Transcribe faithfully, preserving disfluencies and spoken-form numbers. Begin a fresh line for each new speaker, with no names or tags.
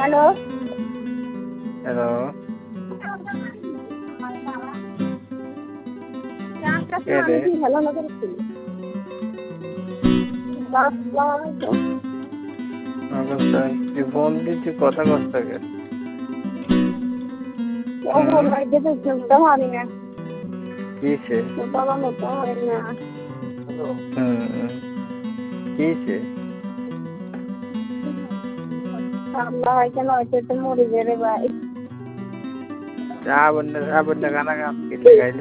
hello
hello কে রে
hello hello করছি
অবস্থা তুই ফোন দিচ্ছি কথা কষ্ট কে
শুনতে পারি না
কিসে
বাবা মতো হয় না
হুম কিসে
আল্লাহ কেন হয়তো মরে যাবে ভাই
রাবণ রাবণ গানা গান